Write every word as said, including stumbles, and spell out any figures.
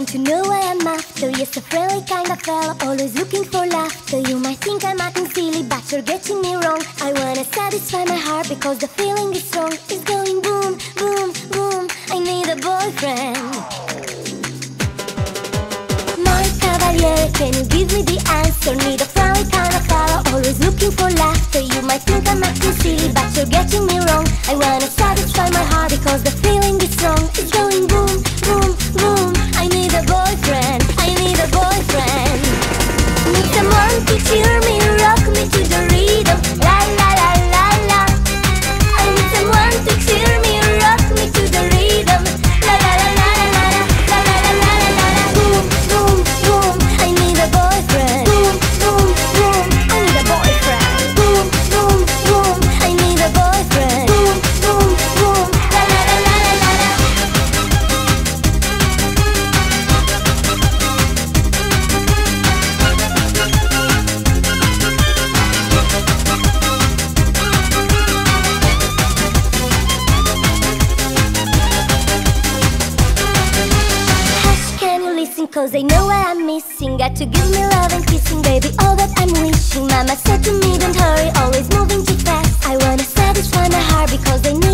want to know why I'm after? Yes, a friendly kind of fella, always looking for laughter. You might think I'm acting silly, but you're getting me wrong. I wanna satisfy my heart because the feeling is strong. It's going boom, boom, boom. I need a boyfriend. My cavalier, can you give me the answer? Need a friendly kind of fella, always looking for laughter. You might think I'm acting silly, but you're getting me wrong. I wanna satisfy my heart because the feeling is strong. It's going boom, boom, boom. I need a boyfriend, I need a boyfriend. Need someone to cheer me, rock me to the rhythm. La la la la la. I need someone to cheer me, rock me to the rhythm. La la la la la la la la la la la la. Boom, boom, boom. I need a boyfriend. Boom, boom, boom. I need a boyfriend. Boom, boom, boom. I need a boyfriend. Boom, boom, boom. La la la la la la la. Cause I know what I'm missing. Got to give me love and kissing, baby, all that I'm wishing. Mama said to me, don't hurry, always moving too fast. I wanna satisfy my heart because I know